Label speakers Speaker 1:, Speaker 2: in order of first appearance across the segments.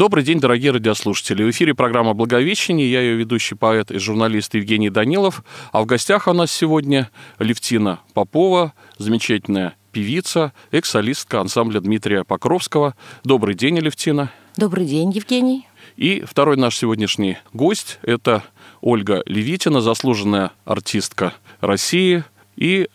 Speaker 1: Добрый день, дорогие радиослушатели. В эфире программа «Благовещение». Я ее ведущий поэт и журналист Евгений Данилов. А в гостях у нас сегодня Левтина Попова, замечательная певица, экс-солистка ансамбля Дмитрия Покровского. Добрый день, Левтина.
Speaker 2: Добрый день, Евгений.
Speaker 1: И второй наш сегодняшний гость – это Ольга Левитина, заслуженная артистка России и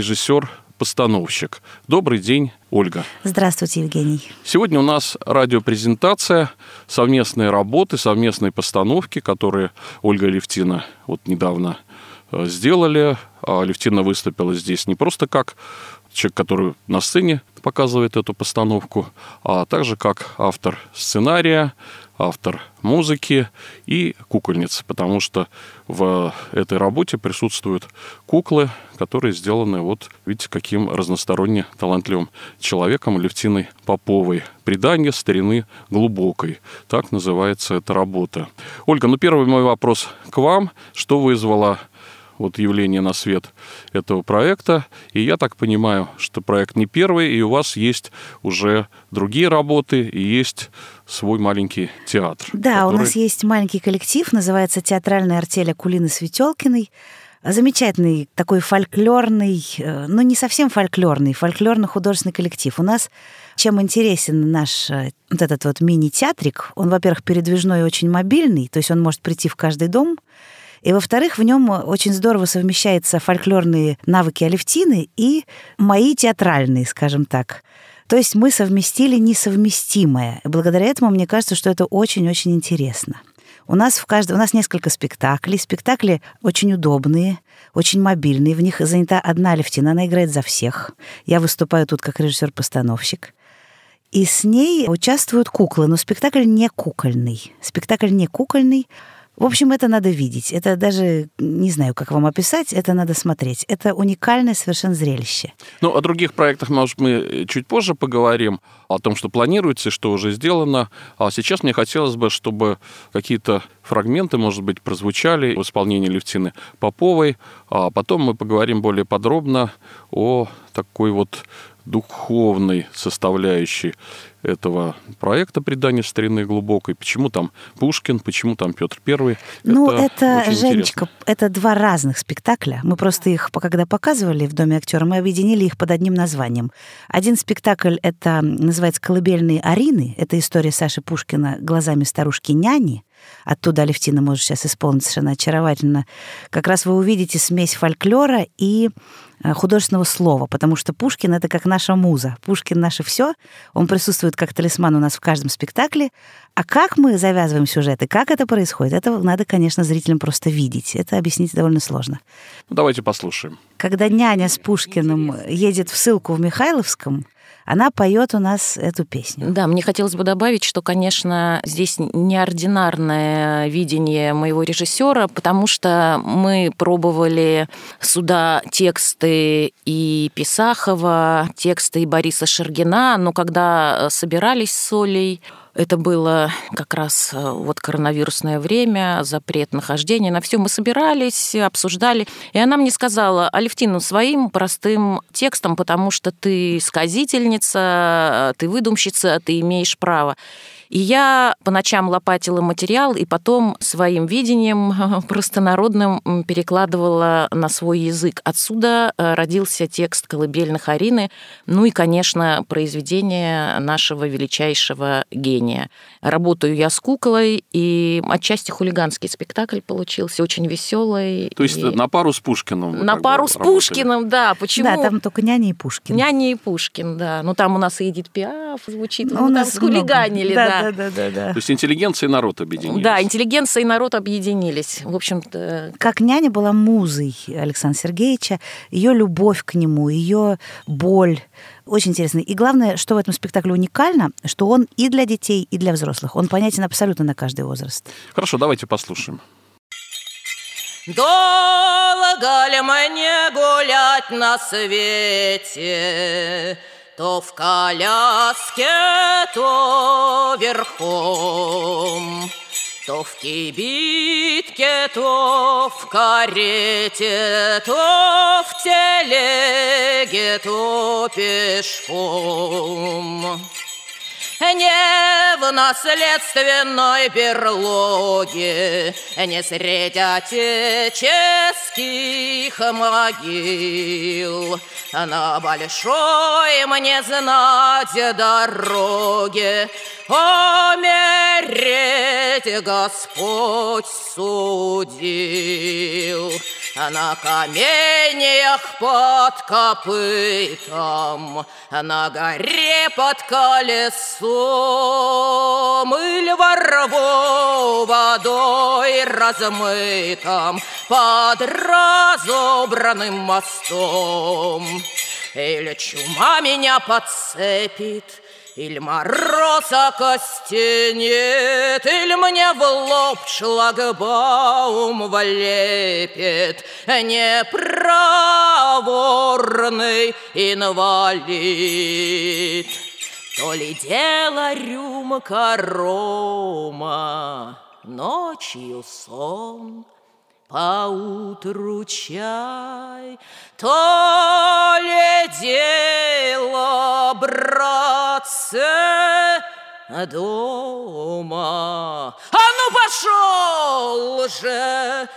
Speaker 1: режиссер-постановщик. Добрый день, Ольга.
Speaker 2: Здравствуйте, Евгений.
Speaker 1: Сегодня у нас радиопрезентация, совместные работы, совместные постановки, которые Ольга и Левтина недавно сделали. Левтина выступила здесь не просто как человек, который на сцене показывает эту постановку, а также как автор сценария, автор музыки и кукольница, потому что в этой работе присутствуют куклы, которые сделаны видите, каким разносторонне талантливым человеком Левтиной Поповой. «Предание старины глубокой». Так называется эта работа. Ольга, первый мой вопрос к вам. Что вызвало явление на свет этого проекта? И я так понимаю, что проект не первый, и у вас есть уже другие работы, и есть свой маленький театр.
Speaker 2: Да, у нас есть маленький коллектив, называется «Театральная артель Акулины Светелкиной». Замечательный такой фольклорный, но не совсем фольклорный, фольклорно-художественный коллектив. У нас чем интересен наш этот мини-театрик, он, во-первых, передвижной и очень мобильный, то есть он может прийти в каждый дом. И, во-вторых, в нем очень здорово совмещаются фольклорные навыки Алевтины и мои театральные, скажем так. То есть мы совместили несовместимое. И благодаря этому, мне кажется, что это очень-очень интересно. У нас несколько спектаклей. Спектакли очень удобные, очень мобильные. В них занята одна Алевтина, она играет за всех. Я выступаю тут как режиссер-постановщик. И с ней участвуют куклы, но спектакль не кукольный. В общем, это надо видеть. Это даже, не знаю, как вам описать, это надо смотреть. Это уникальное совершенно зрелище.
Speaker 1: О других проектах, может, мы чуть позже поговорим, о том, что планируется, что уже сделано. А сейчас мне хотелось бы, чтобы какие-то фрагменты, может быть, прозвучали в исполнении Левтины Поповой. А потом мы поговорим более подробно о такой духовной составляющей этого проекта «Предание старины глубокой». Почему там Пушкин, почему там Петр I?
Speaker 2: Это Женечка, это два разных спектакля. Мы просто их, когда показывали в Доме актера, мы объединили их под одним названием. Один спектакль это называется «Колыбельные Арины». Это история Саши Пушкина глазами старушки-няни. Оттуда Алевтина может сейчас исполнить совершенно очаровательно. Как раз вы увидите смесь фольклора и художественного слова, потому что Пушкин — это как наша муза. Пушкин — наше все. Он присутствует как талисман у нас в каждом спектакле. А как мы завязываем сюжеты, как это происходит, это надо, конечно, зрителям просто видеть. Это объяснить довольно сложно.
Speaker 1: Давайте послушаем.
Speaker 2: Когда няня с Пушкиным едет в ссылку в Михайловском, она поет у нас эту песню.
Speaker 3: Да, мне хотелось бы добавить, что, конечно, здесь неординарное видение моего режиссера, потому что мы пробовали сюда тексты и Писахова, тексты и Бориса Шергина, но когда собирались с Олей, это было как раз коронавирусное время, запрет нахождения, на все мы собирались, обсуждали. И она мне сказала: Алевтина, своим простым текстом, потому что ты сказительница, ты выдумщица, ты имеешь право. И я по ночам лопатила материал, и потом своим видением простонародным перекладывала на свой язык. Отсюда родился текст «Колыбельных Арины», и, конечно, произведение нашего величайшего гения. Работаю я с куклой, и отчасти хулиганский спектакль получился, очень веселый.
Speaker 1: То есть на пару с Пушкиным?
Speaker 3: На пару с Пушкиным, да. Почему?
Speaker 2: Да, там только няня и Пушкин.
Speaker 3: Няня и Пушкин, да. Там у нас и Эдит Пиаф звучит, у нас схулиганили, да.
Speaker 2: Да.
Speaker 1: То есть интеллигенция и народ объединились.
Speaker 3: Да, интеллигенция и народ объединились. В общем-то...
Speaker 2: Как няня была музой Александра Сергеевича, ее любовь к нему, ее боль. Очень интересно. И главное, что в этом спектакле уникально, что он и для детей, и для взрослых. Он понятен абсолютно на каждый возраст.
Speaker 1: Хорошо, давайте послушаем.
Speaker 4: Долго ли мне гулять на свете? То в коляске, то верхом, то в кибитке, то в карете, то в телеге, то пешком. Не в наследственной берлоге, не средь отеческих могил. На большой мне знать дороге умереть Господь судил. На каменьях под копытом, на горе под колесом, или во рву водой размытом под разобранным мостом. Или чума меня подцепит, или мороз окостенет, или мне в лоб шлагбаум влепит непроворный инвалид. То ли дело рюмка рома, ночью сон, поутру чай, то ли дело, братцы, дома. А ну пошел же,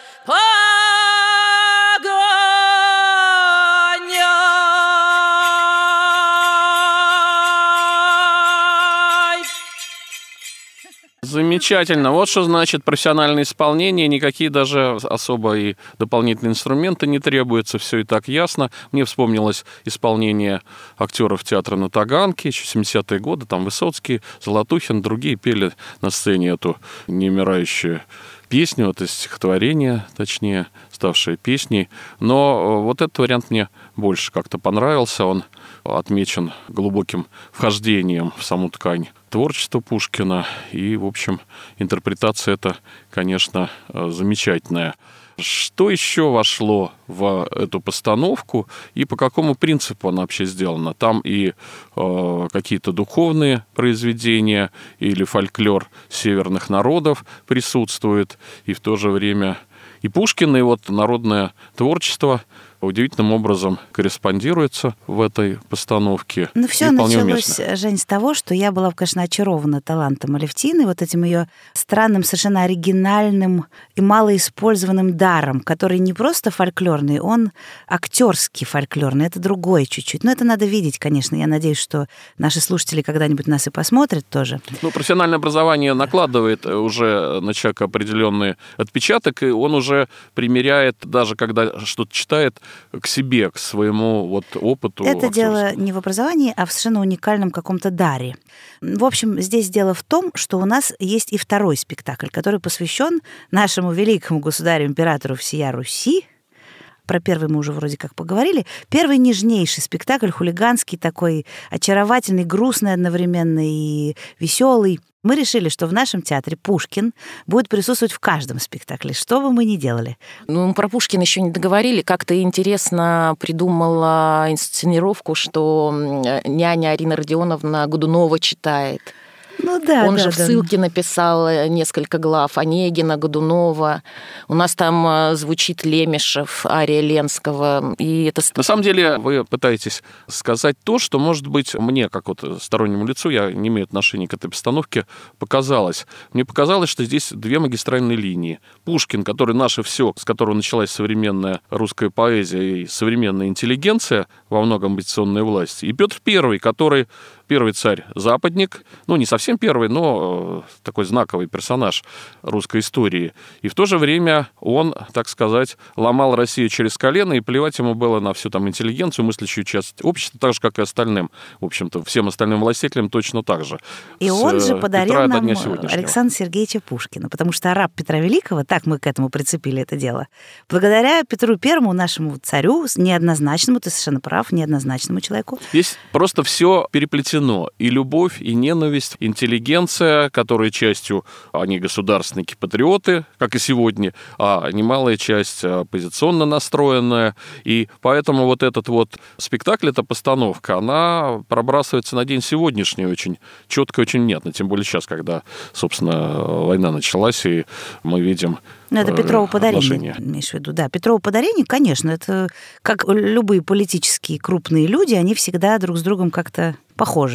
Speaker 1: Замечательно. Вот что значит профессиональное исполнение. Никакие даже особо и дополнительные инструменты не требуются. Все и так ясно. Мне вспомнилось исполнение актеров театра на Таганке, еще 70-е годы. Там Высоцкий, Золотухин, другие пели на сцене эту неумирающую песню, это стихотворение, точнее, ставшее песней. Но вот этот вариант мне больше как-то понравился. Он отмечен глубоким вхождением в саму ткань творчества Пушкина. И, в общем, интерпретация эта, конечно, замечательная. Что еще вошло в эту постановку и по какому принципу она вообще сделана? Там и какие-то духовные произведения или фольклор северных народов присутствует, и в то же время и Пушкин, и вот народное творчество удивительным образом корреспондируется в этой постановке.
Speaker 2: Ну, все началось, Жень, с того, что я была, конечно, очарована талантом Алевтины, вот этим ее странным, совершенно оригинальным и малоиспользованным даром, который не просто фольклорный, он актерский фольклорный, это другое чуть-чуть. Но это надо видеть, конечно. Я надеюсь, что наши слушатели когда-нибудь нас и посмотрят тоже.
Speaker 1: Ну, профессиональное образование накладывает уже на человека определенный отпечаток, и он уже примеряет, даже когда что-то читает, к себе, к своему вот опыту.
Speaker 2: Это дело не в образовании, а в совершенно уникальном каком-то даре. В общем, здесь дело в том, что у нас есть и второй спектакль, который посвящен нашему великому государю-императору всея Руси. Про первый мы уже вроде как поговорили. Первый нежнейший спектакль, хулиганский такой, очаровательный, грустный одновременно и веселый. Мы решили, что в нашем театре Пушкин будет присутствовать в каждом спектакле, что бы мы ни делали.
Speaker 3: Ну, про Пушкина еще не договорили. Как-то интересно придумала инсценировку, что няня Арина Родионовна Годунова читает.
Speaker 2: Ну да,
Speaker 3: Он
Speaker 2: да,
Speaker 3: же в ссылке написал несколько глав Онегина, Годунова. У нас там звучит Лемешев, ария Ленского. И это...
Speaker 1: На самом деле вы пытаетесь сказать то, что, может быть, мне, как вот стороннему лицу, я не имею отношения к этой постановке, показалось. Мне показалось, что здесь две магистральные линии. Пушкин, который наше все, с которого началась современная русская поэзия и современная интеллигенция, во многом амбиционная власть, и Петр I, который первый царь-западник, ну, не совсем первый, но такой знаковый персонаж русской истории. И в то же время он, так сказать, ломал Россию через колено, и плевать ему было на всю там интеллигенцию, мыслящую часть общества, так же, как и остальным. В общем-то, всем остальным властителям точно так же.
Speaker 2: И он же подарил нам Александра Сергеевича Пушкина, потому что раб Петра Великого, так мы к этому прицепили это дело, благодаря Петру Первому, нашему царю, неоднозначному, ты совершенно прав, неоднозначному человеку.
Speaker 1: Здесь просто все переплетено. И любовь, и ненависть, интеллигенция, которая частью, они государственники, патриоты, как и сегодня, а немалая часть оппозиционно настроенная. И поэтому вот этот вот спектакль, эта постановка, она пробрасывается на день сегодняшний очень четко, очень внятно. Тем более сейчас, когда, собственно, война началась, и мы видим...
Speaker 2: Ну, это Петрово подарение, имеешь в виду, да. Петрово подарение, конечно, это как любые политические крупные люди, они всегда друг с другом как-то похожи.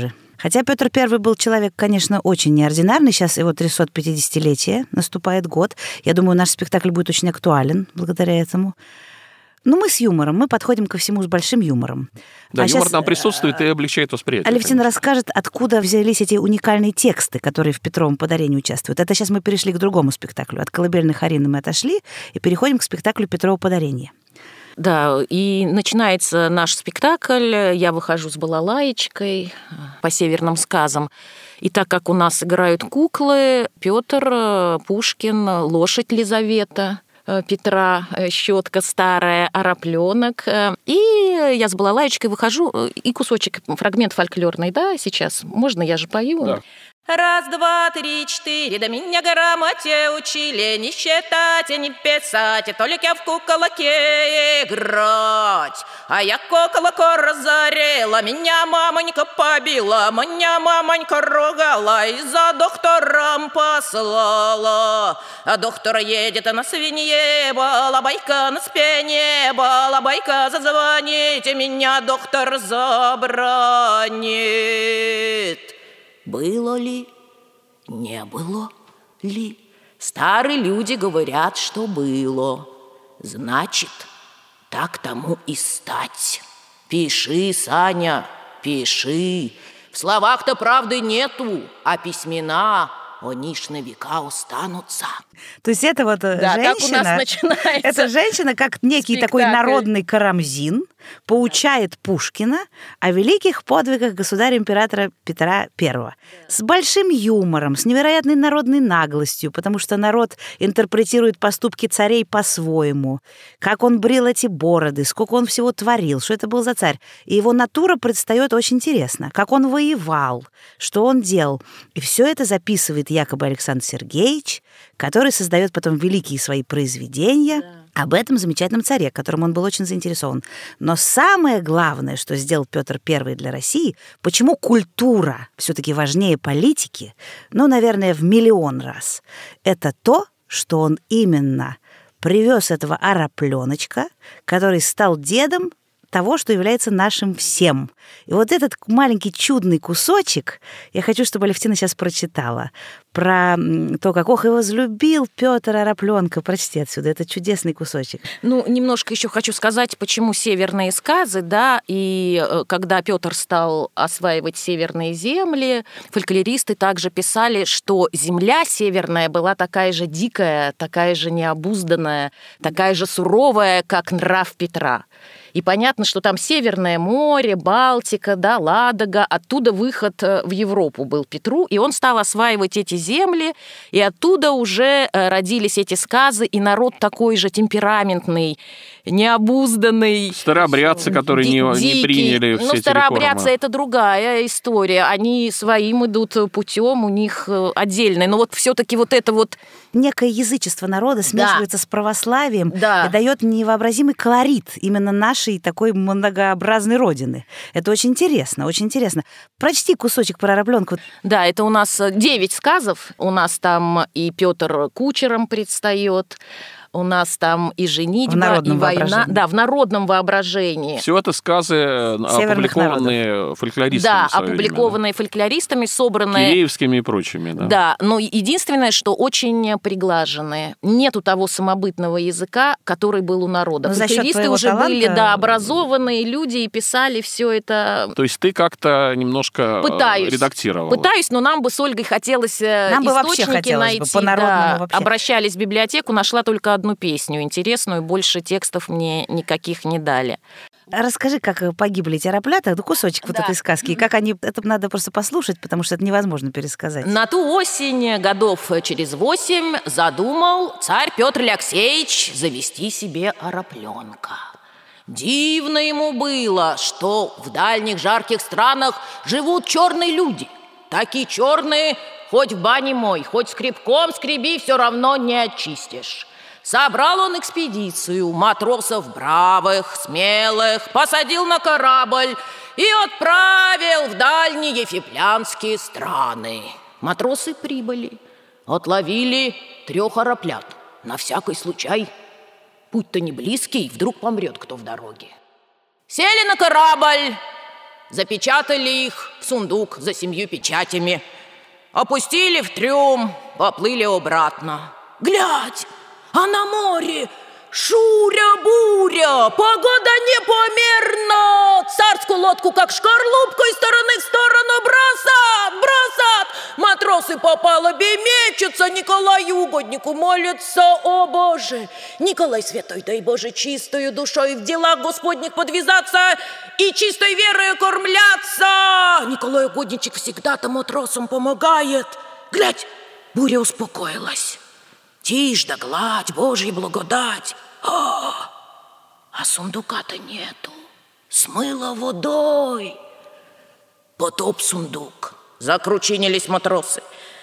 Speaker 2: Хотя Петр I был человек, конечно, очень неординарный. Сейчас его 350-летие, наступает год. Я думаю, наш спектакль будет очень актуален благодаря этому. Ну, мы с юмором, мы подходим ко всему с большим юмором.
Speaker 1: Да, юмор там присутствует и облегчает восприятие.
Speaker 2: Алевтина расскажет, откуда взялись эти уникальные тексты, которые в Петровом подарении участвуют. Это сейчас мы перешли к другому спектаклю. От «Колыбельных Арины» мы отошли и переходим к спектаклю «Петрово подарение».
Speaker 3: Да, и начинается наш спектакль. Я выхожу с балалаечкой по северным сказам. И так как у нас играют куклы, Петр, Пушкин, лошадь Лизавета Петра, щетка старая, арапленок. И я с балалаечкой выхожу, и кусочек, фрагмент фольклорный, да, сейчас. Можно, я же пою?
Speaker 1: Да.
Speaker 4: Раз, два, три, четыре, да меня грамоте учили не считать и не писать, только в куколке играть. А я куколку разорила, меня мамонька побила, меня мамонька ругала и за доктором послала. А доктор едет на свинье, балабайка на спине, балабайка зазвоните, меня доктор забранит. Было ли, не было ли? Старые люди говорят, что было. Значит, так тому и стать. Пиши, Саня, пиши. В словах-то правды нету, а письмена, они ж на века останутся.
Speaker 2: То есть это вот
Speaker 3: Да,
Speaker 2: женщина...
Speaker 3: так у нас начинается.
Speaker 2: Это женщина, как некий такой
Speaker 3: спектакль.
Speaker 2: народный Карамзин, поучает Пушкина о великих подвигах государя-императора Петра I. С большим юмором, с невероятной народной наглостью, потому что народ интерпретирует поступки царей по-своему. Как он брил эти бороды, сколько он всего творил, что это был за царь. И его натура предстает очень интересно. Как он воевал, что он делал. И все это записывает якобы Александр Сергеевич, который создает потом великие свои произведения об этом замечательном царе, которым он был очень заинтересован. Но самое главное, что сделал Петр I для России, почему культура все-таки важнее политики, ну, наверное, в миллион раз, это то, что он именно привез этого арапленочка, который стал дедом того, что является нашим всем. И вот этот маленький чудный кусочек я хочу, чтобы Алевтина сейчас прочитала про то, как его возлюбил Петр Арапленка. Прочти отсюда, это чудесный кусочек.
Speaker 3: Ну, немножко еще хочу сказать, почему северные сказы, да, и когда Петр стал осваивать северные земли, фольклористы также писали, что земля северная была такая же дикая, такая же необузданная, такая же суровая, как нрав Петра. И понятно, что там Северное море, Балтика, да, Ладога, оттуда выход в Европу был Петру, и он стал осваивать эти земли, и оттуда уже родились эти сказы, и народ такой же темпераментный, необузданный.
Speaker 1: Старообрядцы, которые не приняли все эти
Speaker 3: старообрядцы —
Speaker 1: реформы.
Speaker 3: это другая история. Они своим идут путем, у них отдельный. Но вот все-таки вот это вот...
Speaker 2: Некое язычество народа смешивается с православием и
Speaker 3: Да.
Speaker 2: дает невообразимый колорит именно нашей такой многообразной родины. Это очень интересно, очень интересно. Прочти кусочек про арапленку.
Speaker 3: Да, это у нас 9 сказов. У нас там и Петр кучером предстает, у нас там и женитьба,
Speaker 2: В народном
Speaker 3: и война.
Speaker 2: воображении.
Speaker 3: Да, в народном воображении.
Speaker 1: Все это сказы, опубликованные фольклористами.
Speaker 3: Да,
Speaker 1: в свое время,
Speaker 3: опубликованные фольклористами, собранные...
Speaker 1: Киреевскими и прочими. Да.
Speaker 3: Да, но единственное, что очень приглаженные. Нету того самобытного языка, который был у народа.
Speaker 2: Но за счет
Speaker 3: Фольклористы
Speaker 2: твоего
Speaker 3: уже были,
Speaker 2: таланта-
Speaker 3: да, образованные люди и писали все это.
Speaker 1: То есть ты как-то немножко
Speaker 3: Пытаюсь.
Speaker 1: редактировала.
Speaker 3: Пытаюсь, но нам бы с Ольгой хотелось
Speaker 2: Нам бы вообще
Speaker 3: источники
Speaker 2: хотелось бы,
Speaker 3: найти.
Speaker 2: по-народному вообще.
Speaker 3: Обращались в библиотеку, нашла только одну песню интересную, больше текстов мне никаких не дали.
Speaker 2: Расскажи, как погибли эти араплята, кусочек вот
Speaker 3: Да.
Speaker 2: этой сказки, и как они... Это надо просто послушать, потому что это невозможно пересказать.
Speaker 3: На ту осень, годов через 8, задумал царь Петр Алексеевич завести себе арапленка. Дивно ему было, что в дальних жарких странах живут черные люди. Такие черные, хоть в бане мой, хоть скребком скреби, все равно не очистишь. Собрал он экспедицию матросов бравых, смелых, посадил на корабль и отправил в дальние фиплянские страны. Матросы прибыли, отловили 3 араплят. На всякий случай, путь-то не близкий, вдруг помрет кто в дороге. Сели на корабль
Speaker 4: запечатали их в сундук за 7 печатями, опустили в трюм, поплыли обратно. Глядь, а на море шуря-буря, погода непомерна. Царскую лодку, как шкарлупку, из стороны в сторону бросат. Матросы по палубе мечутся, Николаю угоднику молятся. О, Боже! Николай святой, дай Боже, чистою душой в делах Господних подвязаться и чистой верою кормляться. Николай угодничек всегда-то матросам помогает. Глядь, буря успокоилась. Тишь да гладь, Божья благодать. А сундука-то нету. Смыло водой. Потоп сундук. Закручинились матросы.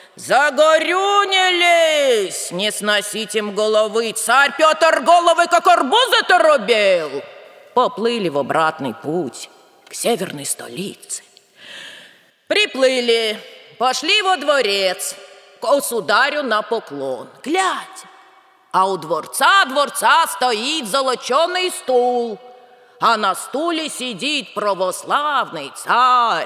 Speaker 4: Загорюнились. Не сносить им головы. Царь Петр головы, как арбузы-то робил. Поплыли в обратный путь к северной столице. Приплыли, пошли во дворец, к государю на поклон. Глядь, а у дворца стоит золоченый стул, а на стуле сидит православный царь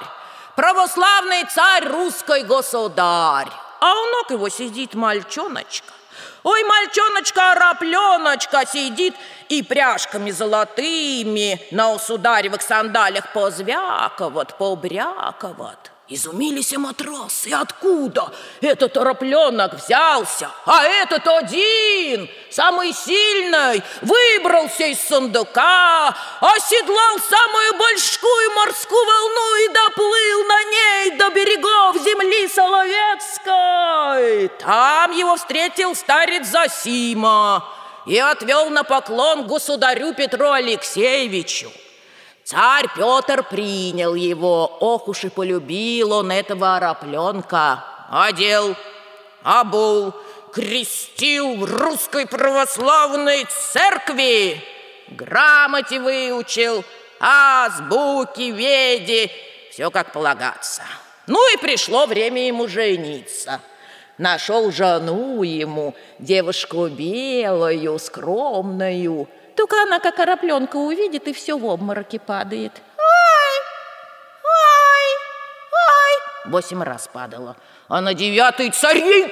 Speaker 4: русский государь. А у ног его сидит мальчоночка. Ой, мальчоночка-арапленочка сидит и пряжками золотыми на государевых сандалях позвяковат, побряковат. Изумились и матросы, откуда этот арапленок взялся, а этот один, самый сильный, выбрался из сундука, оседлал самую большую морскую волну и доплыл на ней до берегов земли Соловецкой. Там его встретил старец Зосима и отвел на поклон государю Петру Алексеевичу. Царь Петр принял его, ох уж и полюбил он этого арапленка. Одел, обул, крестил в русской православной церкви, грамоте выучил, азбуки, веди, все как полагаться. Ну и пришло время ему жениться. Нашел жену ему, девушку белую, скромную. Только она, как арапленка, увидит, и все в обмороке падает. Ай! 8 раз падала. А на 9-й цари!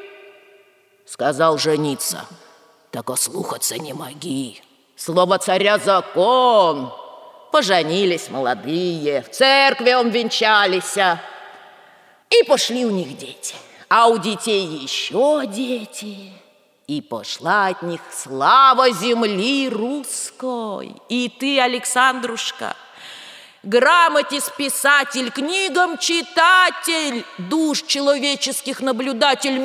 Speaker 4: Сказал жениться. Так ослухаться не моги. Слово царя закон. Поженились молодые, в церкви он венчались. И пошли у них дети. А у детей еще дети. И пошла от них слава земли русской. И ты, Александрушка, грамоте писатель, книгам читатель, душ человеческих наблюдатель,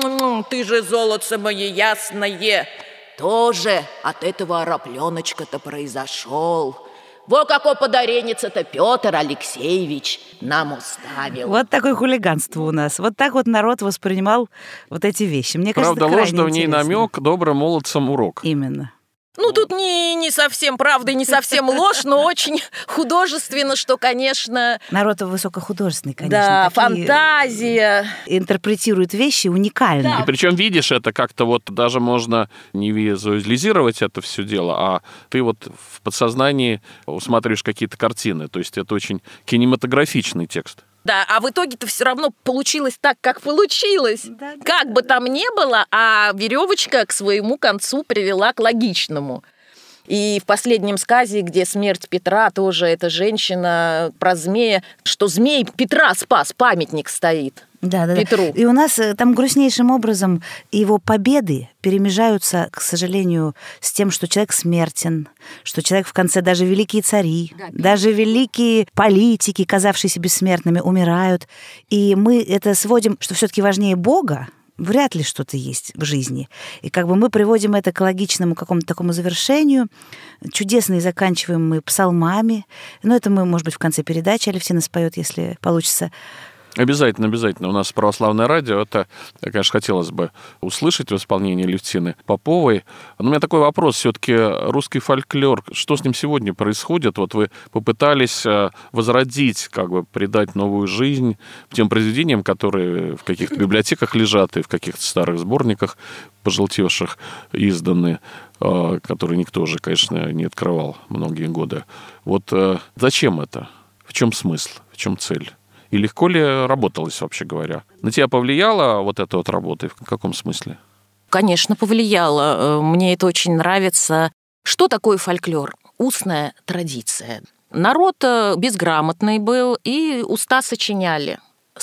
Speaker 4: ты же, золотце мое ясное, тоже от этого арапленочка-то произошел. Во какое подаренец-то Петр Алексеевич нам уставил.
Speaker 2: Вот такое хулиганство у нас. Вот так вот народ воспринимал вот эти вещи. Мне кажется,
Speaker 1: правда, ложь, да в ней намек, добрым молодцам урок.
Speaker 2: Именно.
Speaker 3: Ну, тут не совсем правда и не совсем ложь, но очень художественно, что, конечно...
Speaker 2: Народ высокохудожественный, конечно.
Speaker 3: Да, фантазия.
Speaker 2: Интерпретирует вещи уникально.
Speaker 1: Да. И причем видишь это как-то вот, даже можно не визуализировать это все дело, а ты вот в подсознании усматриваешь какие-то картины. То есть это очень кинематографичный текст.
Speaker 3: Да, а в итоге-то все равно получилось так, как получилось.
Speaker 2: Да,
Speaker 3: как бы там ни было, а веревочка к своему концу привела к логичному. И в последнем сказе, где смерть Петра, тоже эта женщина про змея, что змей Петра спас, памятник стоит.
Speaker 2: Да.
Speaker 3: Петру.
Speaker 2: И у нас там грустнейшим образом его победы перемежаются, к сожалению, с тем, что человек смертен, что человек в конце, даже великие цари, даже великие политики, казавшиеся бессмертными, умирают. И мы это сводим, что все-таки важнее Бога, вряд ли что-то есть в жизни. И как бы мы приводим это к логичному какому-то такому завершению. Чудесно и заканчиваем мы псалмами. Но это мы, может быть, в конце передачи Алевтина споет, если получится.
Speaker 1: Обязательно. У нас православное радио. Это, конечно, хотелось бы услышать в исполнении Алевтины Поповой. Но у меня такой вопрос. Все-таки русский фольклор, что с ним сегодня происходит? Вот вы попытались возродить, как бы придать новую жизнь тем произведениям, которые в каких-то библиотеках лежат и в каких-то старых сборниках пожелтевших изданы, которые никто уже, конечно, не открывал многие годы. Вот зачем это? В чем смысл, в чем цель? И легко ли работалось, вообще говоря? На тебя повлияла вот эта вот работа? В каком смысле?
Speaker 3: Конечно, повлияло. Мне это очень нравится. Что такое фольклор? Устная традиция. Народ безграмотный был, и уста сочиняли.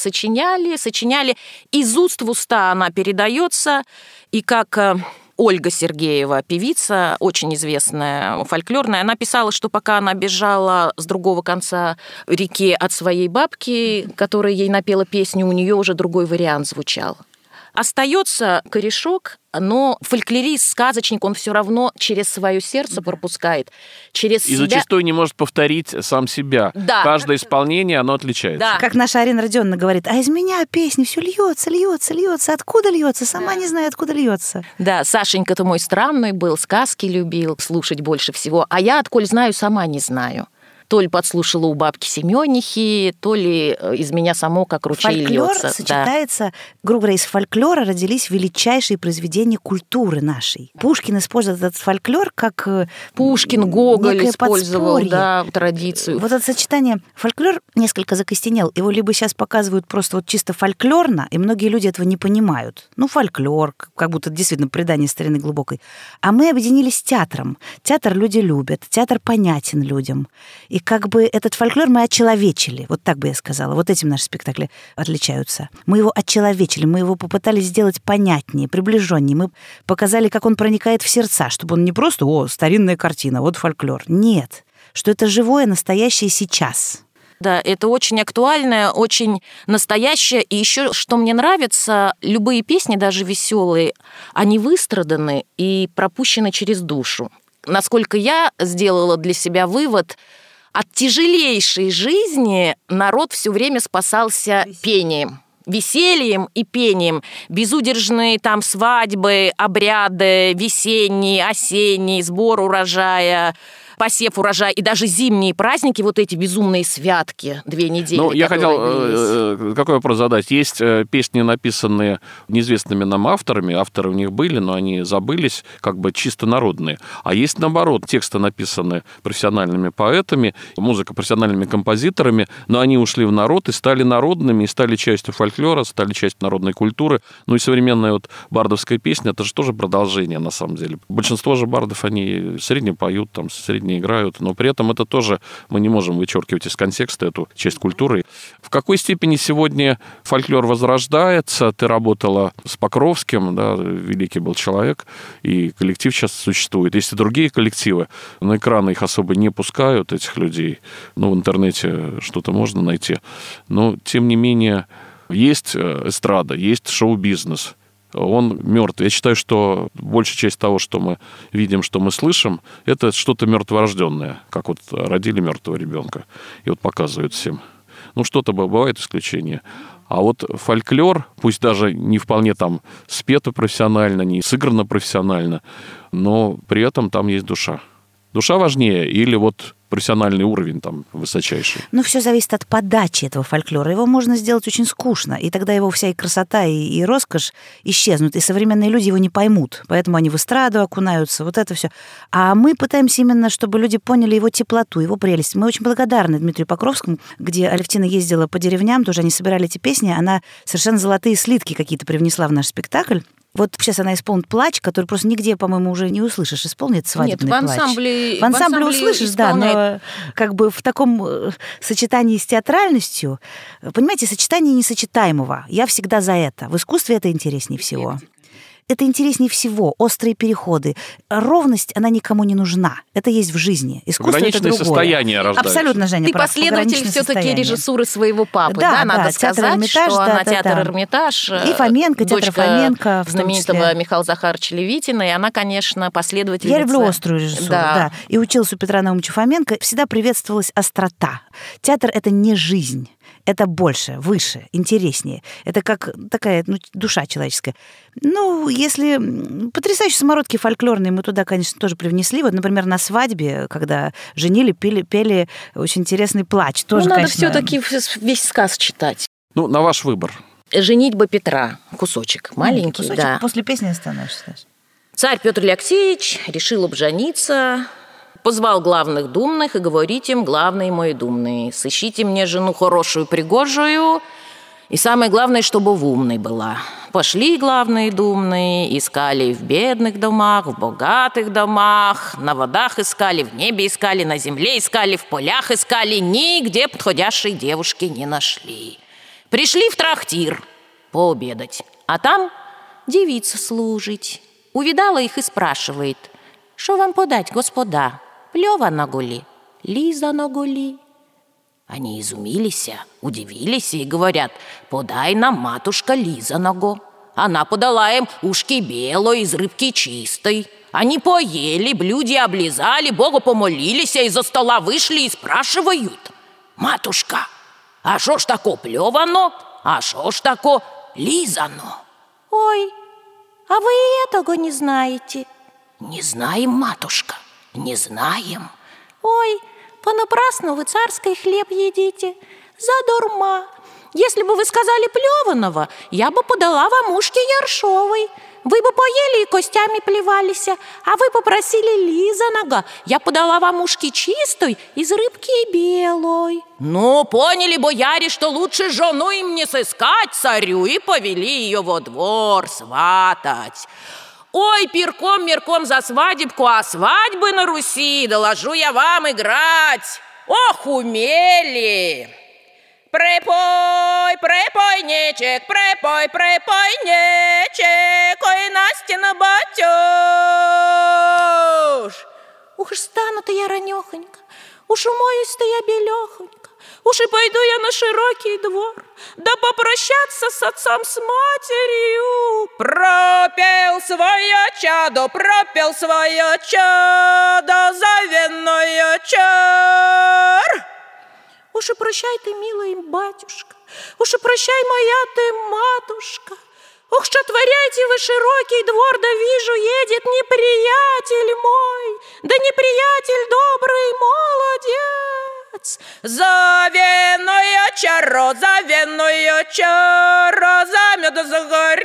Speaker 3: Сочиняли. Из уст в уста она передается. И как Ольга Сергеева, певица, очень известная, фольклорная, она писала, что пока она бежала с другого конца реки от своей бабки, которая ей напела песню, у нее уже другой вариант звучал. Остается корешок, но фольклорист, сказочник, он все равно через свое сердце пропускает, через
Speaker 1: и
Speaker 3: себя.
Speaker 1: зачастую не может повторить сам себя.
Speaker 3: Да.
Speaker 1: Каждое исполнение, оно отличается.
Speaker 3: Да.
Speaker 2: Как наша Арина Родионовна говорит, а из меня песни все льется. Откуда льется? Сама не знаю, откуда льется.
Speaker 3: Да, Сашенька-то мой странный был, сказки любил слушать больше всего, а я, отколь знаю, сама не знаю. То ли подслушала у бабки Семёнихи, то ли из меня само как ручей
Speaker 2: Фольклор
Speaker 3: льется.
Speaker 2: сочетается, грубо говоря, из фольклора родились величайшие произведения культуры нашей. Пушкин использует этот фольклор как
Speaker 3: Пушкин, Гоголь
Speaker 2: некое
Speaker 3: использовал,
Speaker 2: подспорье.
Speaker 3: традицию.
Speaker 2: Вот это сочетание, фольклор несколько закостенел. Его либо сейчас показывают просто вот чисто фольклорно, и многие люди этого не понимают. Фольклор, как будто действительно предание старины глубокой. А мы объединились с театром. Театр люди любят, театр понятен людям. И как бы этот фольклор мы очеловечили, вот так бы я сказала. Вот этим наши спектакли отличаются. Мы его очеловечили, мы его попытались сделать понятнее, приближеннее. Мы показали, как он проникает в сердца, чтобы он не просто старинная картина, вот фольклор. Нет, что это живое, настоящее сейчас.
Speaker 3: Да, это очень актуальное, очень настоящее. И еще, что мне нравится, любые песни, даже веселые, они выстраданы и пропущены через душу. Насколько я сделала для себя вывод, от тяжелейшей жизни народ все время спасался пением. Весельем и пением. Безудержные там свадьбы, обряды, весенние, осенние, сбор урожая, посев урожая и даже зимние праздники, вот эти безумные святки, 2 недели.
Speaker 1: Я хотел какой вопрос задать. Есть песни, написанные неизвестными нам авторами, авторы у них были, но они забылись, как бы чисто народные. А есть, наоборот, тексты, написанные профессиональными поэтами, музыка профессиональными композиторами, но они ушли в народ и стали народными, и стали частью фольклора, стали частью народной культуры. И современная вот бардовская песня, это же тоже продолжение, на самом деле. Большинство же бардов, они средне поют, там, средне играют, но при этом это тоже мы не можем вычеркивать из контекста эту часть культуры. В какой степени сегодня фольклор возрождается? Ты работала с Покровским, да, великий был человек, и коллектив сейчас существует. Есть и другие коллективы, на экраны их особо не пускают, этих людей. В интернете что-то можно найти. Но, тем не менее, есть эстрада, есть шоу-бизнес. Он мертв. Я считаю, что большая часть того, что мы видим, что мы слышим, это что-то мертворожденное, как вот родили мертвого ребенка, и вот показывают всем. Что-то бывает исключение. А вот фольклор, пусть даже не вполне там спето профессионально, не сыграно профессионально, но при этом там есть душа. Душа важнее или вот профессиональный уровень там высочайший?
Speaker 2: Все зависит от подачи этого фольклора. Его можно сделать очень скучно, и тогда его вся и красота, и роскошь исчезнут, и современные люди его не поймут. Поэтому они в эстраду окунаются, вот это все. А мы пытаемся именно, чтобы люди поняли его теплоту, его прелесть. Мы очень благодарны Дмитрию Покровскому, где Алевтина ездила по деревням, тоже они собирали эти песни, она совершенно золотые слитки какие-то привнесла в наш спектакль. Вот сейчас она исполнит «Плач», который просто нигде, по-моему, уже не услышишь. Исполнит свадебный плач.
Speaker 3: Нет,
Speaker 2: в ансамбле услышишь, да, но как бы в таком сочетании с театральностью, понимаете, сочетание несочетаемого. Я всегда за это. В искусстве это интереснее всего. Это интереснее всего. Острые переходы. Ровность, она никому не нужна. Это есть в жизни. Искусство — это другое.
Speaker 1: Состояние рождается.
Speaker 2: Абсолютно, Женя,
Speaker 3: Ты
Speaker 2: прав.
Speaker 3: последователь все-таки режиссуры своего папы.
Speaker 2: Да,
Speaker 3: надо сказать,
Speaker 2: Эрмитаж,
Speaker 3: что она театр Эрмитаж.
Speaker 2: И Фоменко, театр Фоменко.
Speaker 3: Знаменитого Михаила Захаровича Левитина. И она, конечно, последовательница.
Speaker 2: Я люблю острую режиссуру, да. И училась у Петра Наумовича Фоменко. Всегда приветствовалась острота. Театр — это не жизнь. Это больше, выше, интереснее. Это как такая душа человеческая. Если потрясающие самородки фольклорные мы туда, конечно, тоже привнесли. Вот, например, на свадьбе, когда женили, пели очень интересный плач. Тоже,
Speaker 3: надо
Speaker 2: конечно...
Speaker 3: все-таки весь сказ читать.
Speaker 1: На ваш выбор.
Speaker 3: «Женитьба Петра». Кусочек маленький,
Speaker 2: кусочек,
Speaker 3: да.
Speaker 2: После песни остановишься.
Speaker 3: Царь Петр Алексеевич решил обжениться. Позвал главных думных и говорит им: главные мои думные, сыщите мне жену хорошую, пригожую, и самое главное, чтобы в умной была. Пошли главные думные, искали в бедных домах, в богатых домах, на водах искали, в небе искали, на земле искали, в полях искали, нигде подходящей девушки не нашли. Пришли в трактир пообедать, а там девица служить. Увидала их и спрашивает: «Что вам подать, господа? Плёва наголи, Лиза наголи?» Они изумились, удивились и говорят: «Подай нам, матушка, Лиза наго». Она подала им ушки белой из рыбки чистой. Они поели, блюдья облизали, Богу помолились, и из-за стола вышли и спрашивают: «Матушка, а шо ж тако плёвано? А шо ж тако лизано?» «Ой, а вы и этого не знаете?» «Не знаем, матушка, не знаем». «Ой, понапрасну вы царский хлеб едите, задурма. Если бы вы сказали плёваного, я бы подала вам ушки ершовой. Вы бы поели и костями плевались, а вы попросили лизаного, я подала вам ушки чистой из рыбки белой». Ну, поняли бояре, что лучше жену им не сыскать царю, и повели ее во двор сватать. Ой, пирком-мерком за свадебку, а свадьбы на Руси, доложу я вам, играть. Ох, умели! Припой, припойничек, припой, припойничек, ой, Настина батюш. Уж стану-то я ранехонько, уж умоюсь-то я белехонько, уж и пойду я на широкий двор, да попрощаться с отцом, с матерью. Пропел свое чадо, пропел свое чадо, завенное чар. Уж и прощай ты, милый батюшка, уж и прощай, моя ты матушка. Ох, что творяете вы широкий двор, да вижу, едет неприятель мой, да неприятель добрый молодец. Завенное чаро, завенное чаро, за мед, за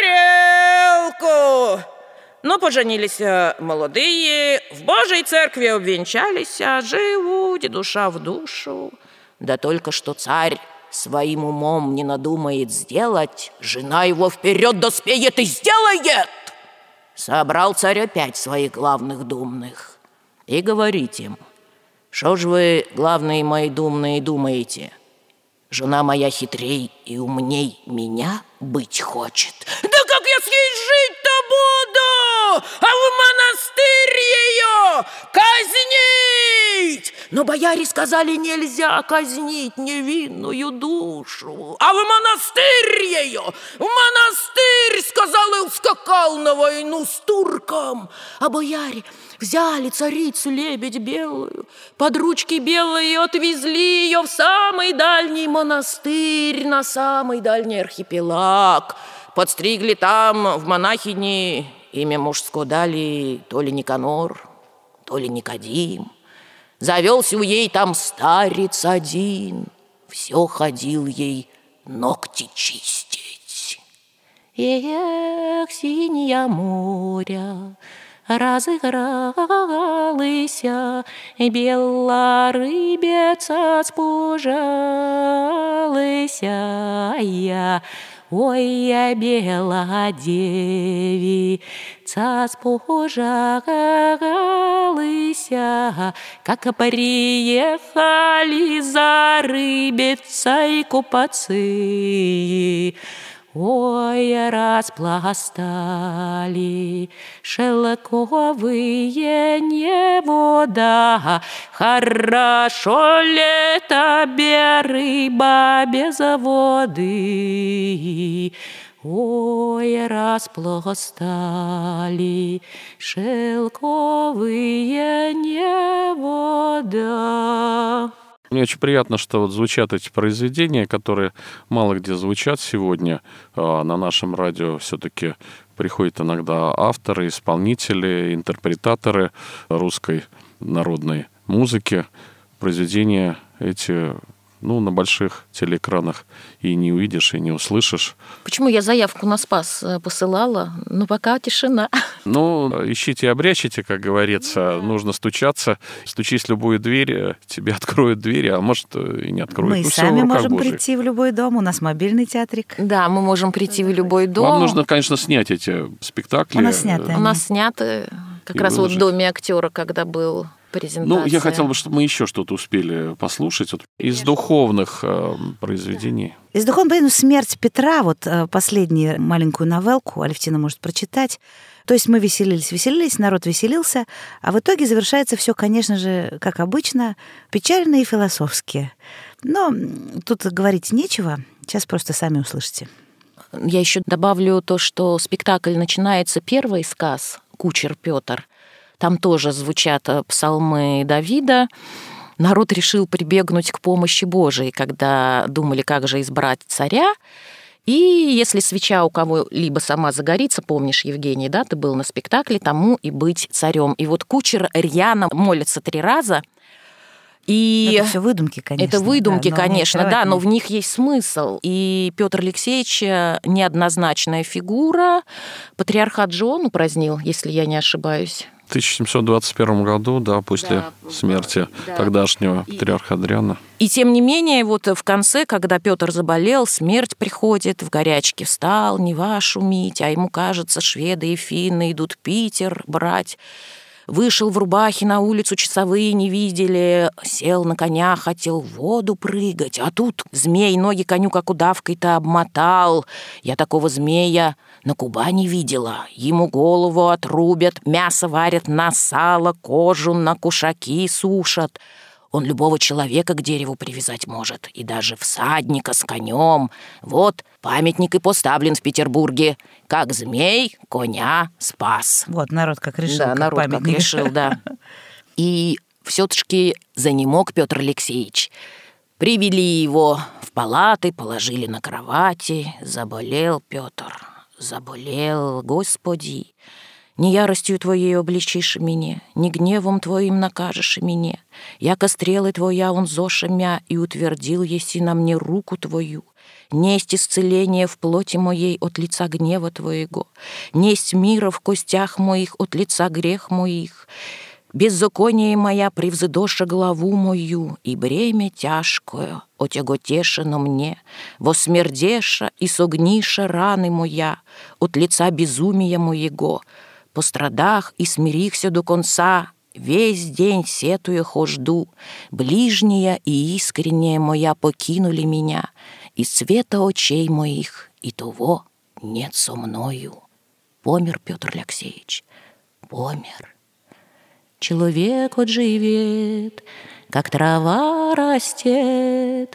Speaker 3: горелку. Ну, поженились молодые, в Божьей церкви обвенчались, живут душа в душу. Да только что царь своим умом не надумает сделать, жена его вперед доспеет и сделает. Собрал царь опять своих главных думных и говорит им: «Что ж вы, главные мои думные, думаете? Жена моя хитрей и умней меня быть хочет. Да как я с ней жить-то буду? А в монастырь ее казнить!» Но бояре сказали: нельзя казнить невинную душу. А в монастырь ее, в монастырь, сказал, и ускакал на войну с турком. А бояре взяли царицу лебедь белую, под ручки белые, и отвезли ее в самый дальний монастырь, на самый дальний архипелаг. Подстригли там в монахини, имя мужское дали то ли Никанор, то ли Никодим. Завелся у ей там старец один, все ходил ей ногти чистить. Эх, синее море, разыгралася, бела рыбица спужалася я. Ой, я бела девица спужалася, как приехали за рыбицей купцы. Ой, распластали шелковые невода, хорошо ли тебе рыба без воды? Ой, распластали шелковые невода.
Speaker 1: Мне очень приятно, что вот звучат эти произведения, которые мало где звучат сегодня. На нашем радио все-таки приходят иногда авторы, исполнители, интерпретаторы русской народной музыки. Произведения эти на больших телеэкранах и не увидишь, и не услышишь.
Speaker 3: Почему я заявку на Спас посылала, но пока тишина.
Speaker 1: Ищите и обрящите, как говорится. Нужно стучаться. Стучись в любую дверь, тебе откроют двери, а может и не откроют.
Speaker 2: Мы сами можем прийти в любой дом, у нас мобильный театрик.
Speaker 3: Да, мы можем прийти в любой дом.
Speaker 1: Вам нужно, конечно, снять эти спектакли.
Speaker 2: У нас сняты.
Speaker 3: У нас сняты как раз
Speaker 1: выложить.
Speaker 3: в Доме актера, когда был презентация.
Speaker 1: Я хотел бы, чтобы мы еще что-то успели послушать из духовных произведений.
Speaker 2: Из духовных «Смерть Петра», последнюю маленькую новелку Алевтина может прочитать. То есть мы веселились, народ веселился, а в итоге завершается все, конечно же, как обычно, печально и философски. Но тут говорить нечего, сейчас просто сами услышите.
Speaker 3: Я еще добавлю то, что спектакль начинается первый сказ «Кучер Петр». Там тоже звучат псалмы Давида. Народ решил прибегнуть к помощи Божией, когда думали, как же избрать царя. И если свеча у кого-либо сама загорится, помнишь, Евгений, да, ты был на спектакле, тому и быть царем. И кучер рьяно молится 3 раза. И
Speaker 2: это все выдумки, конечно.
Speaker 3: Это выдумки,
Speaker 2: да,
Speaker 3: конечно, да, но в них есть смысл. И Петр Алексеевич неоднозначная фигура. Патриархат же он упразднил, если я не ошибаюсь.
Speaker 1: В 1721 году, после смерти тогдашнего патриарха Адриана.
Speaker 3: И тем не менее, в конце, когда Петр заболел, смерть приходит, в горячке встал, Нева шумить, а ему кажется, шведы и финны идут Питер брать. Вышел в рубахе на улицу, часовые не видели, сел на коня, хотел в воду прыгать, а тут змей ноги коню как удавкой-то обмотал. Я такого змея на Кубани видела. Ему голову отрубят, мясо варят на сало, кожу на кушаки сушат. Он любого человека к дереву привязать может, и даже всадника с конем. Памятник и поставлен в Петербурге. Как змей коня спас.
Speaker 2: Народ как решил.
Speaker 3: Да, народ как решил, да. И все-таки занемог Петр Алексеевич. Привели его в палаты, положили на кровати. Заболел Петр, заболел, Господи. Не яростью Твоей обличишь меня, не гневом Твоим накажешь меня. Яко стрелы Твоя он зоша мя, и утвердил еси на мне руку Твою. Несть исцеление в плоти моей от лица гнева Твоего, несть мира в костях моих от лица грех моих. Беззаконие моя превзыдоша главу мою, и бремя тяжкое отяготешено мне, восмердеша и согниша раны моя от лица безумия моего. Пострадах и смирихся до конца, весь день сетуя хожду, ближняя и искренняя моя покинули меня, и света очей моих, и того нет со мною. Помер Петр Алексеевич, помер. Человек живет, как трава растет,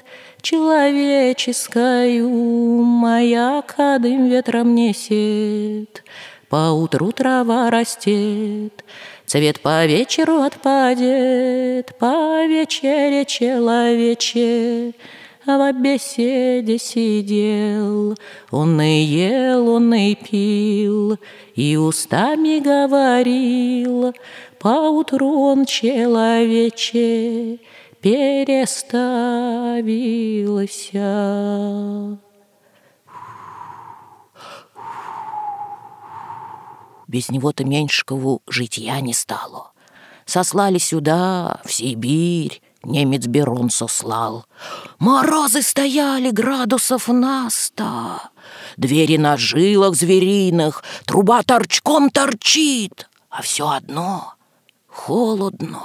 Speaker 3: человеческою моя кадым ветром несет. Поутру трава растет, цвет по вечеру отпадет, по вечере человече в беседе сидел. Он и ел, он и пил, и устами говорил. Поутру он человече переставился. Без него-то Меньшикову житья не стало. Сослали сюда, в Сибирь, немец Берон сослал. Морозы стояли градусов на 100. Двери на жилах звериных, труба торчком торчит, а все одно холодно,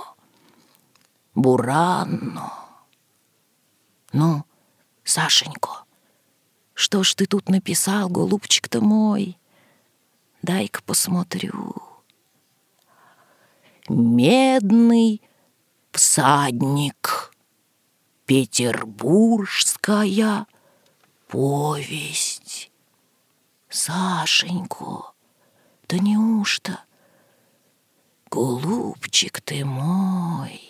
Speaker 3: буранно. Ну, Сашенько, что ж ты тут написал, голубчик-то мой? Дай-ка посмотрю. Медный всадник. Петербургская повесть. Сашенько, да неужто? Голубчик ты мой.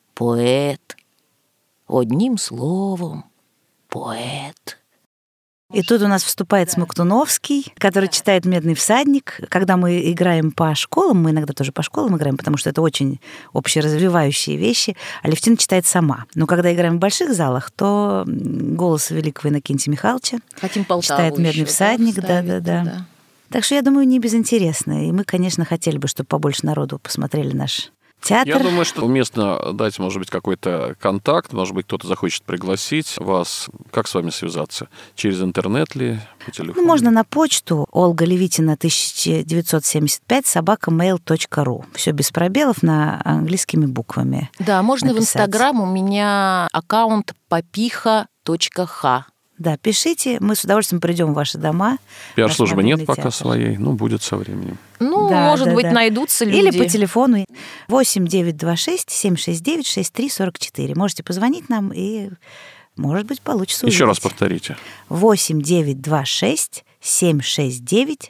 Speaker 3: Поэт. Одним словом, поэт.
Speaker 2: И тут у нас вступает Смоктуновский, который читает «Медный всадник». Когда мы играем по школам, мы иногда тоже по школам играем, потому что это очень общеразвивающие вещи, Алевтина читает сама. Но когда играем в больших залах, то голос великого Иннокентия Михайловича
Speaker 3: Хотим Полтаву
Speaker 2: читает «Медный
Speaker 3: еще,
Speaker 2: всадник».
Speaker 3: вставить,
Speaker 2: Да. Так что, я думаю, не безинтересно. И мы, конечно, хотели бы, чтобы побольше народу посмотрели наш театр.
Speaker 1: Я думаю, что уместно дать, может быть, какой-то контакт, может быть, кто-то захочет пригласить вас. Как с вами связаться? Через интернет ли, по телефону?
Speaker 2: Можно на почту Ольга Левитина 1975 @mail.ru. Все без пробелов, на английскими буквами.
Speaker 3: Да, можно
Speaker 2: написать.
Speaker 3: в Инстаграм, у меня аккаунт papiha.ha.
Speaker 2: Да, пишите, мы с удовольствием придем в ваши дома.
Speaker 1: Пиар-службы нет пока
Speaker 2: театр.
Speaker 1: своей, будет со временем.
Speaker 3: Может быть, найдутся люди.
Speaker 2: Или по телефону 8-926 769 6344. Можете позвонить нам, и, может быть, получится увидеть.
Speaker 1: Еще раз повторите.
Speaker 2: 8-926 769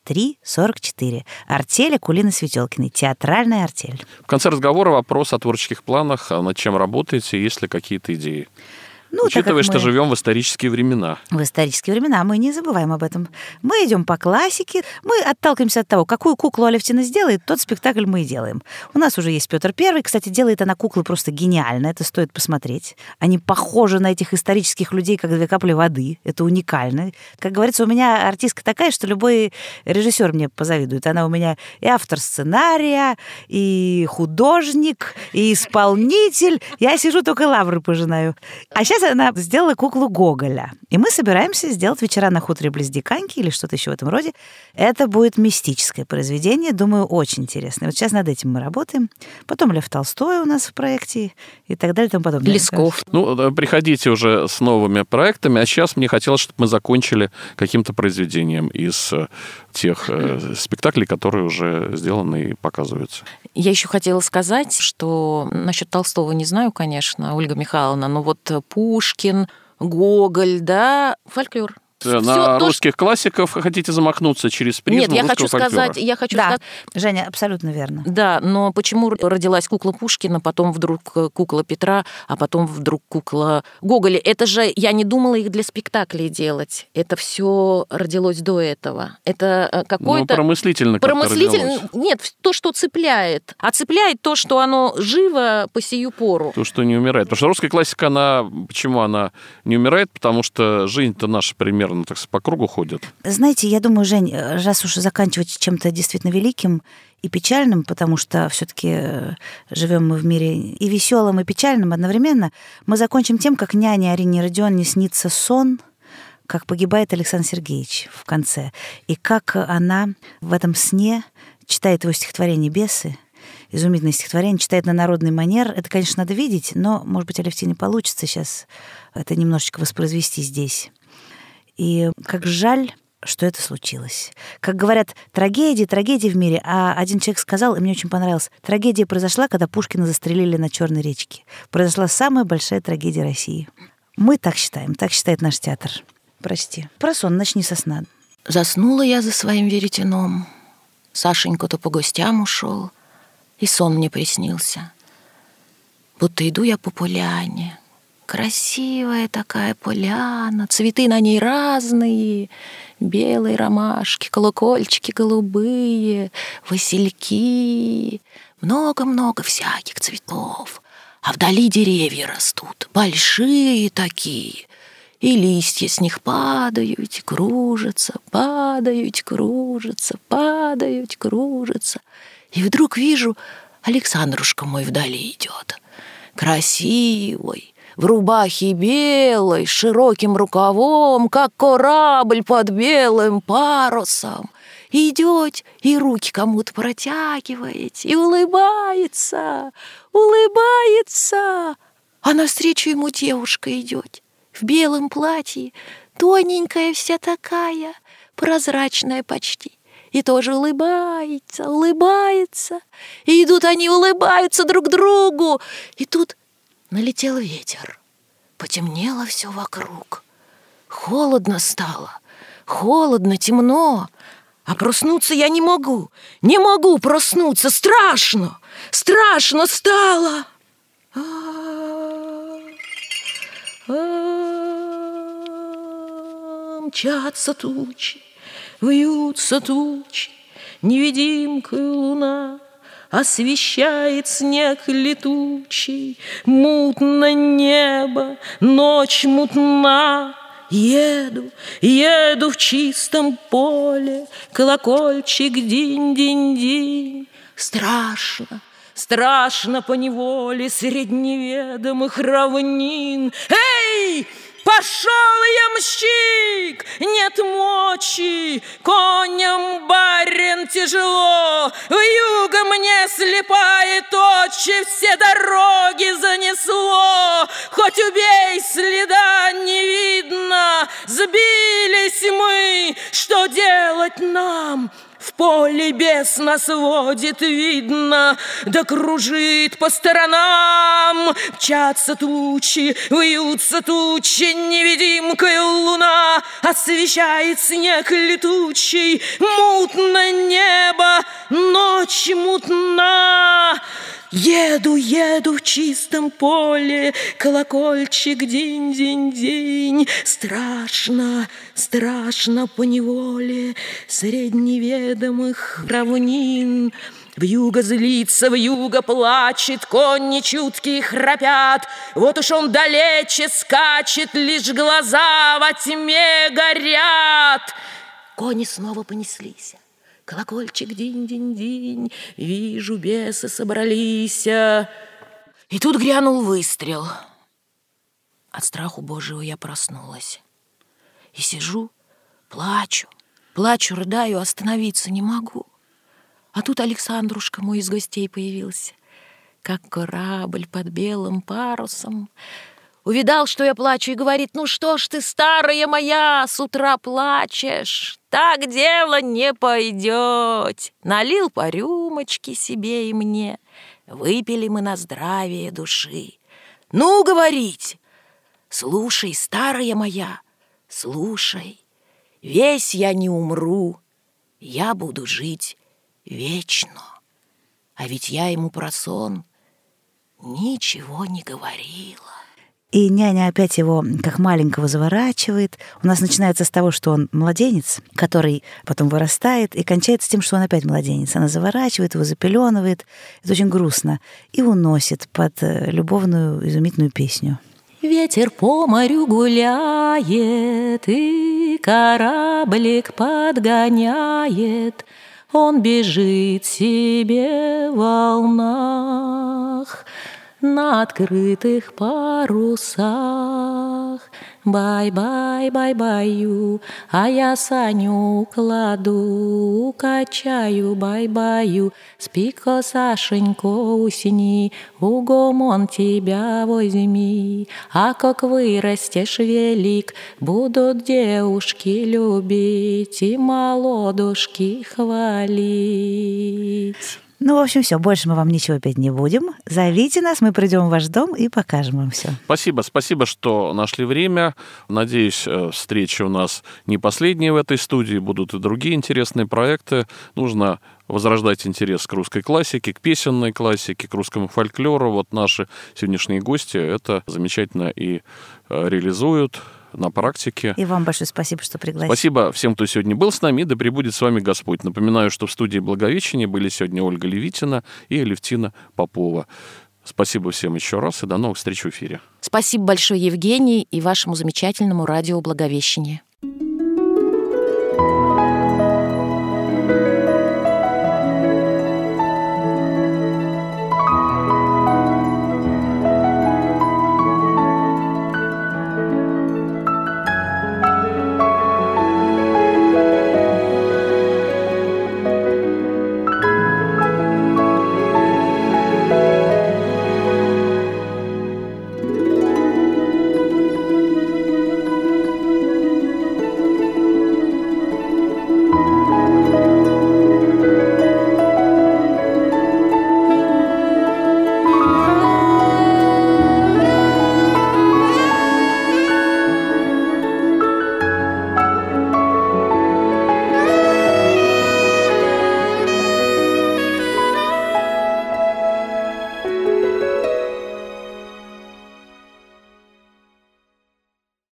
Speaker 2: 6344. Артель Акулины Светелкиной. Театральная артель.
Speaker 1: В конце разговора вопрос о творческих планах, над чем работаете, есть ли какие-то идеи. Учитывая, что живем в исторические времена.
Speaker 2: В исторические времена мы не забываем об этом. Мы идем по классике, мы отталкиваемся от того, какую куклу Алевтина сделает, тот спектакль мы и делаем. У нас уже есть Петр I, кстати, делает она куклы просто гениально, это стоит посмотреть. Они похожи на этих исторических людей, как 2 капли воды, это уникально. Как говорится, у меня артистка такая, что любой режиссер мне позавидует. Она у меня и автор сценария, и художник, и исполнитель. Я сижу, только лавры пожинаю. А сейчас она сделала куклу Гоголя. И мы собираемся сделать «Вечера на хуторе близ Диканьки» или что-то еще в этом роде. Это будет мистическое произведение, думаю, очень интересное. Вот сейчас над этим мы работаем. Потом Лев Толстой у нас в проекте и так далее и тому подобное.
Speaker 3: Лесков.
Speaker 1: Приходите уже с новыми проектами, а сейчас мне хотелось, чтобы мы закончили каким-то произведением из тех спектаклей, которые уже сделаны и показываются.
Speaker 3: Я еще хотела сказать, что насчет Толстого не знаю, конечно, Ольга Михайловна, но вот Пушкин, Гоголь, да, фольклор.
Speaker 1: На русских классиков хотите замахнуться через призму русского фольклора?
Speaker 3: Я хочу
Speaker 2: Да,
Speaker 3: сказать...
Speaker 2: Женя, абсолютно верно.
Speaker 3: Да, но почему родилась кукла Пушкина, потом вдруг кукла Петра, а потом вдруг кукла Гоголя? Это же я не думала их для спектаклей делать. Это все родилось до этого. Это какое-то...
Speaker 1: Промыслительно как-то родилось.
Speaker 3: Нет, то, что цепляет. А цепляет то, что оно живо по сию пору.
Speaker 1: То, что не умирает. Потому что русская классика, почему она не умирает? Потому что жизнь-то наша примерно так по кругу ходит.
Speaker 2: Знаете, я думаю, Жень, раз уж заканчивать чем-то действительно великим и печальным, потому что все-таки живем мы в мире и веселым, и печальным одновременно, мы закончим тем, как няне Арине Родионовне снится сон, как погибает Александр Сергеевич в конце, и как она в этом сне читает его стихотворение «Бесы», изумительное стихотворение, читает на народный манер. Это, конечно, надо видеть, но, может быть, Алевтине получится сейчас это немножечко воспроизвести здесь. И как жаль, что это случилось. Как говорят, трагедии в мире. А один человек сказал, и мне очень понравилось, трагедия произошла, когда Пушкина застрелили на Черной речке. Произошла самая большая трагедия России. Мы так считаем, так считает наш театр. Прости. Про сон, начни со сна.
Speaker 3: Заснула я за своим веретеном. Сашенька-то по гостям ушел, и сон мне приснился. Будто иду я по поляне. Красивая такая поляна, цветы на ней разные, белые ромашки, колокольчики голубые, васильки, много-много всяких цветов. А вдали деревья растут, большие такие, и листья с них падают, кружатся, падают, кружатся, падают, кружатся. И вдруг вижу, Александрушка мой вдали идет, красивый, в рубахе белой, с широким рукавом, как корабль под белым парусом. Идет и руки кому-то протягивает, и улыбается, улыбается. А навстречу ему девушка идет в белом платье, тоненькая вся такая, прозрачная почти. И тоже улыбается, улыбается. И идут они, улыбаются друг другу. И тут налетел ветер, потемнело все вокруг. Холодно стало, холодно, темно. А проснуться я не могу проснуться, страшно, страшно стало.
Speaker 4: мчатся тучи, вьются тучи, невидимкой луна освещает снег летучий, мутно небо, ночь мутна. Еду, еду в чистом поле, колокольчик динь-динь-динь. Страшно, страшно поневоле средневедомых равнин. Эй! Пошел ямщик, нет мочи, коням барин тяжело, вьюга мне слепая точи, все дороги занесло. Хоть убей, следа не видно, сбились мы, что делать нам? В поле бес нас водит, видно, да кружит по сторонам. Мчатся тучи, вьются тучи, невидимкой луна освещает снег летучий, мутно небо, ночь мутна. Еду, еду в чистом поле, колокольчик динь-динь-динь. Страшно, страшно поневоле средневедомых равнин. Вьюга злится, вьюга плачет, кони чуткие храпят. Вот уж он далече скачет, лишь глаза во тьме горят. Кони снова понеслись. Колокольчик динь-динь-динь, вижу, бесы собрались. И тут грянул выстрел. От страху Божьего я проснулась. И сижу, плачу, рыдаю, остановиться не могу. А тут Александрушка мой из гостей появился, как корабль под белым парусом. Увидал, что я плачу, и говорит: ну что ж ты, старая моя, с утра плачешь? Так дело не пойдет. Налил по рюмочке себе и мне. Выпили мы на здравие души. Ну, говорить, слушай, старая моя, слушай, весь я не умру, я буду жить вечно. А ведь я ему про сон ничего не говорила.
Speaker 2: И няня опять его, как маленького, заворачивает. У нас начинается с того, что он младенец, который потом вырастает, и кончается тем, что он опять младенец. Она заворачивает его, запеленывает. Это очень грустно. И уносит под любовную изумительную песню.
Speaker 3: Ветер по морю гуляет, и кораблик подгоняет. Он бежит себе в волнах на открытых парусах. Бай-бай, бай-баю, а я Саню кладу, качаю, бай-баю. Спи-ка, Сашенька, усни, угомон тебя возьми. А как вырастешь велик, будут девушки любить и молодушки хвалить.
Speaker 2: Ну, в общем, все, больше мы вам ничего петь не будем. Зовите нас, мы придем в ваш дом и покажем вам все.
Speaker 1: Спасибо, что нашли время. Надеюсь, встречи у нас не последние в этой студии, будут и другие интересные проекты. Нужно возрождать интерес к русской классике, к песенной классике, к русскому фольклору. Вот наши сегодняшние гости это замечательно и реализуют на практике.
Speaker 2: И вам большое спасибо, что пригласили.
Speaker 1: Спасибо всем, кто сегодня был с нами, да пребудет с вами Господь. Напоминаю, что в студии Благовещения были сегодня Ольга Левитина и Алевтина Попова. Спасибо всем еще раз и до новых встреч в эфире.
Speaker 3: Спасибо большое, Евгений, и вашему замечательному радио Благовещение.